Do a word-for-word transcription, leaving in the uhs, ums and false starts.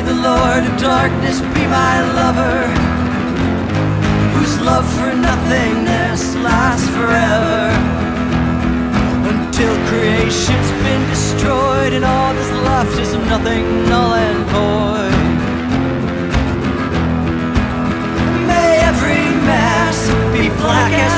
the Lord of darkness be my lover, whose love for nothingness lasts forever, until creation's been destroyed and all that's left is nothing, null and void. May every mass be black